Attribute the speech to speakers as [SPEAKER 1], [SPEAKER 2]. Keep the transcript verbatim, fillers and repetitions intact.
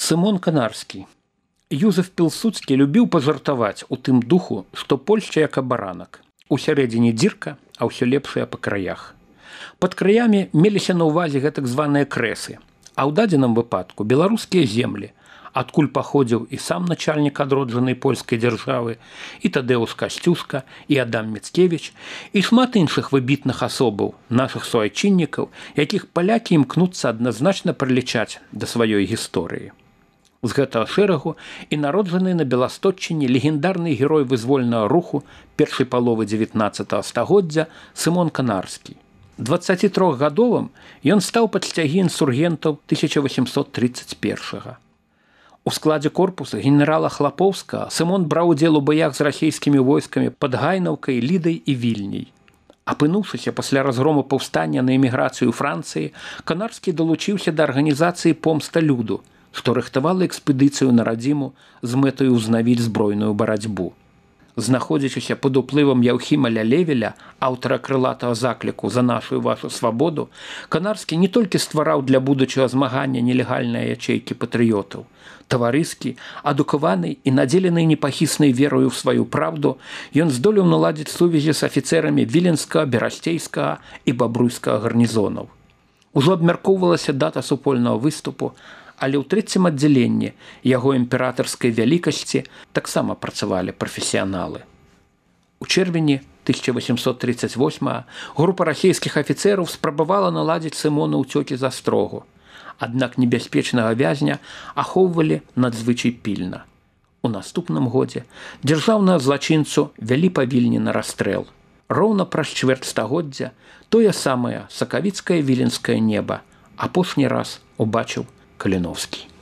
[SPEAKER 1] Сымон Канарскі. Юзеф Пілсудскі любіў пажартаваць у тым духу, што Польшча як абаранак. Усярэдзіне дзірка, а ўсё лепшае па краях. Пад краямі меліся на ўвазе гэтак званыя крэсы, а ў дадзеным выпадку беларускія землі, адкуль паходзіў і сам начальнік адроджанай польскай дзяржавы, і Тадэўш Касцюшка, і Адам Міцкевіч, і шмат іншых выбітных асобаў, нашых суайчыннікаў, якіх палякі імкнуцца адназначна прылічаць да сваёй гісторыі. З гэтага шэрагу і народжаны на Беластотчыне легендарны герой вызвольнага руху першай паловы дзевятнаццатага стагоддзя Сымон Канарскі. дваццацітрохгадовым ён стаў пад сцягі інсургентаў тысяча восемьсот тридцать першага. У складзе корпуса генерала Хлапоўскага Сымон браў удзел у баях з расійскімі войскамі пад Гайнаўкай, Лідай і Вільняй. Апынуўшыся пасля разгрому паўстання на эміграцыю ў Францыі, Канарскі далучыўся да арганізацыі «Помста люду», што рыхтавала экспедыцыю на радзіму з мэтай узнавіць збройную барацьбу. Знаходзячыся пад уплывам Яўхіма Лялевеля, аўтара крылатага закліку «За нашу і вашу свабоду», Канарскі не толькі ствараў для будучага змагання нелегальныя ячэйкі патрыётаў. Таварыскі, адукаваны і надзелены непахіснай верою ў сваю праўду, ён здолеў наладзіць сувязі з афіцэрамі Віленскага, Берасцейскага і Бабруйскага гарнізонаў. Ужо абмяркоўвалася дата супольнага выступу, але ў трэцім аддзяленні яго імператарскай вялікасці таксама працавалі прафесіяналы. У чэрвені тысяча восемьсот тридцать восьмага група расійскіх афіцэраў спрабавала наладзіць Сымона ўцёкі з астрогу, аднак небяспечнага вязня ахоўвалі надзвычай пільна. У наступным годзе дзяржаўнага злачынцу вялі па Вільні на расстрэл. Роўна праз чвэрць стагоддзя тое самае сакавіцкае віленскае неба апошні раз убачыў Каліновскі.